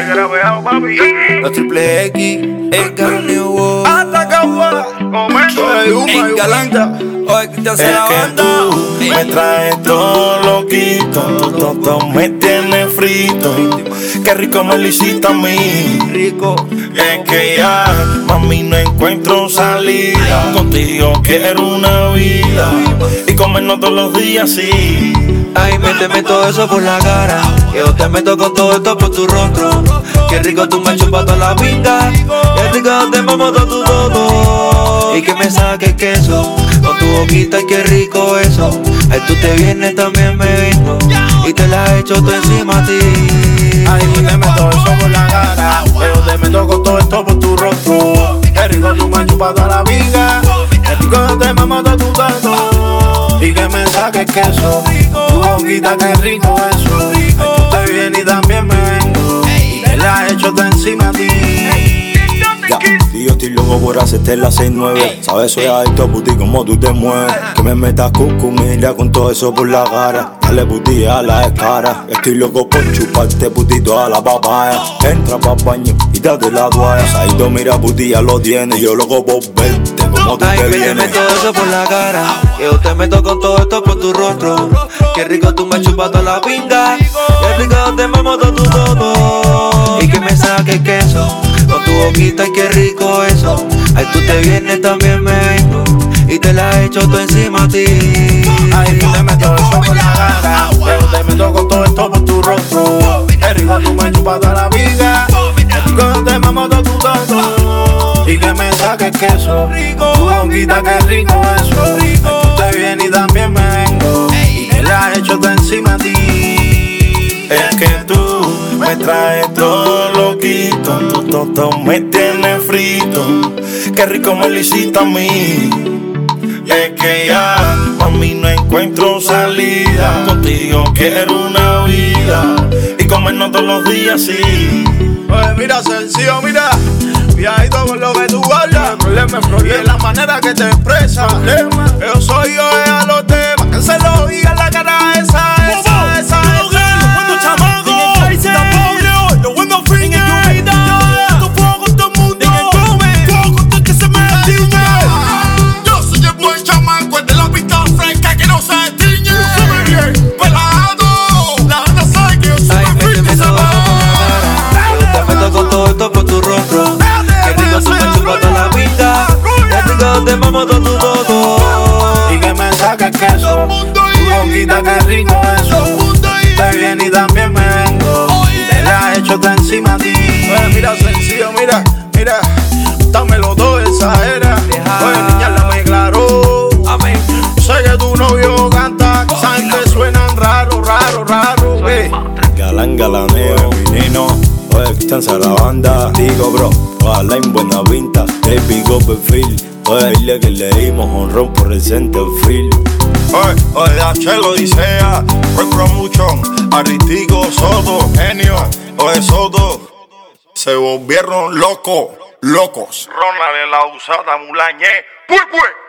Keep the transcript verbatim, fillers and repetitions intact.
graveado, papi. La triple X, el galoneo. Atacagua, momento de humo y galanta. Oye, que te hace Es la que banda. tú me traes todo loquito, tú todo me tienes frito. Qué rico me lo hiciste a mí. Rico. Es que ya, mami, no encuentro salida. Contigo quiero una vida y comernos todos los días, sí. Ay, méteme todo eso por la cara. Que yo te meto con todo esto por tu rostro. Qué rico tú me chupas toda la pinta. Qué rico te mamo todo tu todo. Y que me saques queso con tu boquita, y qué rico eso. Ay, tú te vienes, también me vengo. Y te la echo tú encima a ti. Ay, méteme todo eso por la cara. Que yo te meto con todo esto por tu rostro. Qué rico tú me chupas toda la vida. Qué rico te mamo todo tu todo. Y que me saques queso. Tu boquita, qué rico eso. Ay, tú te vienes y también me vengo. Y te la echo de encima a ti. Ya, y yo estoy loco por hacerte la seis nueve. Sabes, soy adicto a puti como tú te mueves. Que me metas cucu, mira con todo eso por la cara. Dale puti a la escara. Estoy loco por chuparte puti toda la papaya. Entra pa' baño y date la toalla. Saído mira puti ya lo tienes. Yo loco por verte como tú Ay, te méteme vienes. todo eso por la cara. Que yo te meto con todo esto por tu rostro. Qué rico tú me chupas toda la pinga. Qué rico te mamo todo tu todo. Y que me saques queso con tu boquita, y qué rico eso. Ay, tú te vienes, también me vengo. Y te la echo tú encima a ti. Ay, tú te meto eso por la cara. Yo te meto con todo esto por tu rostro. Qué rico tú me chupas toda la vida. Qué rico te mamo todo tu todo. Y que me saques queso. Tu boquita, qué rico eso. Ay, tú te vienes y también me vengo. Y te la echo de encima a ti. Es que tú me traes todo loquito. Tu toto me tienes frito. Qué rico me lo hiciste a mí. Es que ya, mami, no encuentro salida. Contigo quiero una vida y comernos todos los días, sí. Oye, mira, sencillo, mira. Cuidadito con lo que tú hablas. El problema es problema. Y en la manera que te expresas. Yo soy yo, a los temas. Que se lo diga en la cara esa, esa, esa, esa. Te mamo todo tu todo. Y que me saques queso. Tu boquita, qué rico eso. Te viene y también me vengo. Y te la echo de encima a ti. Oye, mira, sencillo, mira, mira. Dámelo todo, exagera. Oye, niña, la me claro. Amén. Sé que tu novio canta. Saben que suenan raro, raro, raro. Eh. Galán, galaneo, vinino. Oye, que están la banda. Digo, bro, ojalá en buena pinta. Baby, go perfil. Oye, dile que le dimos honrón por el centerfield. Oye, oye, H Odisea, Rock Promotion, Aritico, Soto, Genio, oye, Soto, se volvieron locos, locos. Ronald en la usada, Mulañé. Pue, pue.